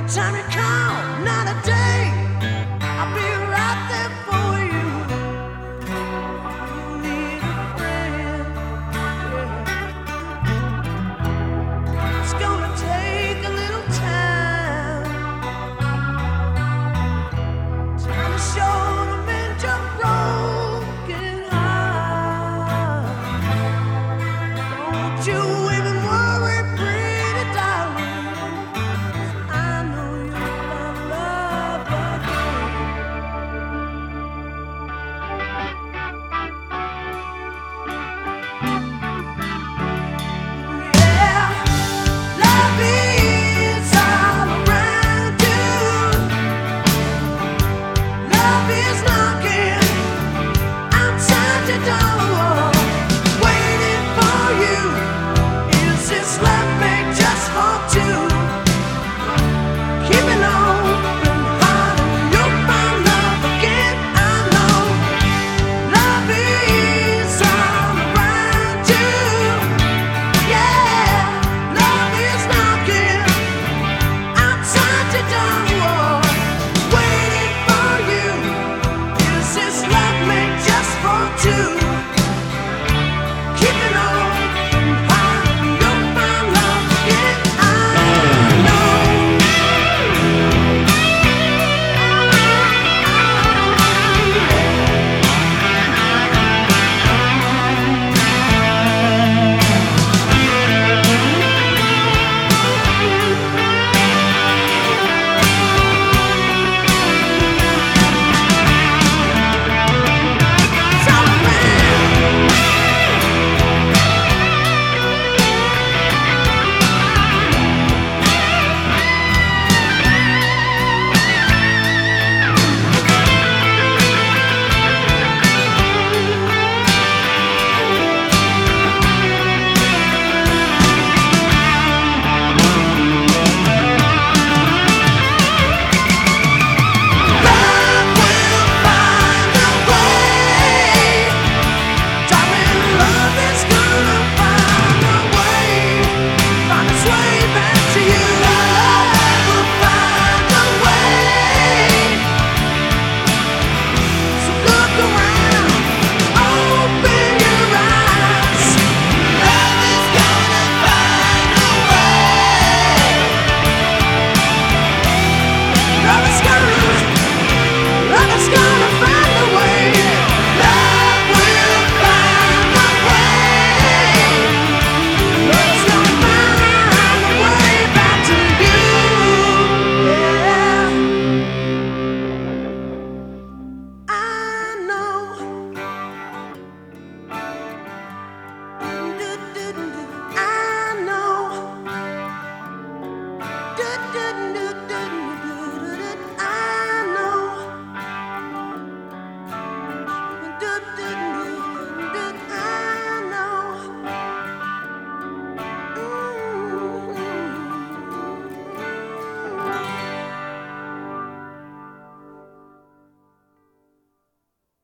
Time you call, not a day. I'll be right there for you. You need a friend. Yeah. It's gonna take a little time. Time to show the men your broken heart. Don't you even worry, pretty darling. I know you'll find love again. Yeah, love is all around you. Love is knocking outside your door, waiting for you. Is this love made just for two? Keep it open heart and you'll find love again. I know love is all around you. Yeah, love is knocking outside your door, waiting for you. Is this love made just for two? Keep it open heart and you'll find love again. I know. Love will find a way. Darling, love is gonna find a way. Find its way back to you. Love will find a way. So look around, open your eyes. Love is gonna find a way. Love is gonna find a way. Love will find a way. Love's gonna find a way back to you. Yeah, I know. I know. I know.